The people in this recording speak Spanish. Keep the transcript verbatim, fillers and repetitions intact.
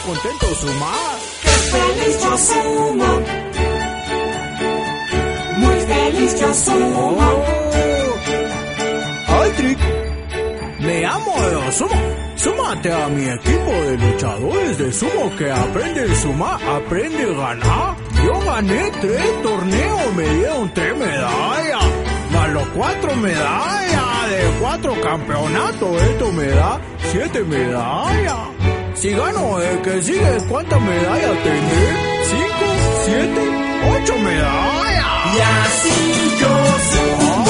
contento sumar. ¡Qué feliz yo sumo! Muy feliz yo sumo. ¡Ay, Trick! Me amo de sumo. Súmate a mi equipo de luchadores de sumo que aprende a sumar, aprende a ganar. Yo gané tres torneos, me dieron tres medallas. Más los cuatro medallas de cuatro campeonatos, esto me da siete medallas. Si gano el que sigue, ¿cuántas medallas tendré? Cinco, siete, ocho medallas. Y así yo sumo.